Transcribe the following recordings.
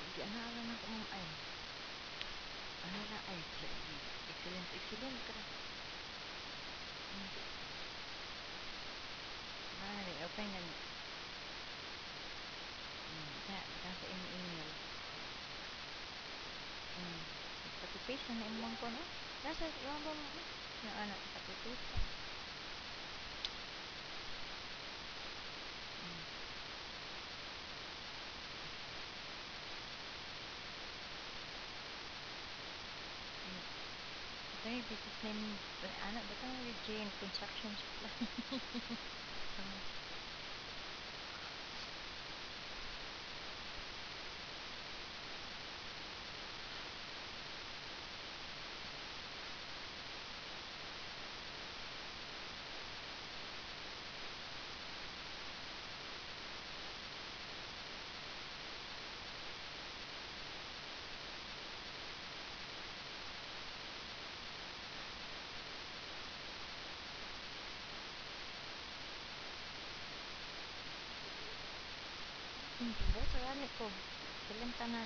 gianaran ako ma'am ay. Ano na ay, excellent, excellent ka. Bale, open gani. Nasa email. Copy-paste na imong ko, no? Nasa, imong ba mo? Yung ano, copy-paste. Ito yung business name, ano, ba't ang Jane Construction Supply? Boto, ano ko? Silang tanan.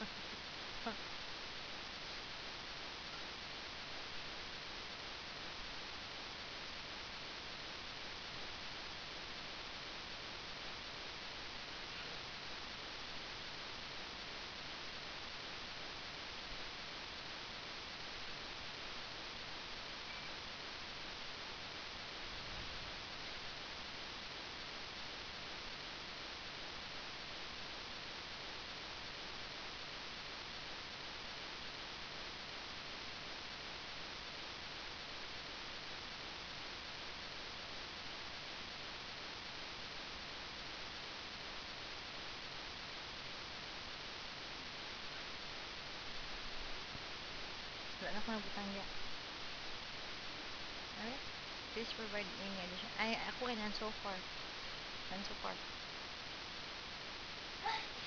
Wala na ako nabutang niya. Alright. Please provide any addition. Ay, ako ay none so far. None so far.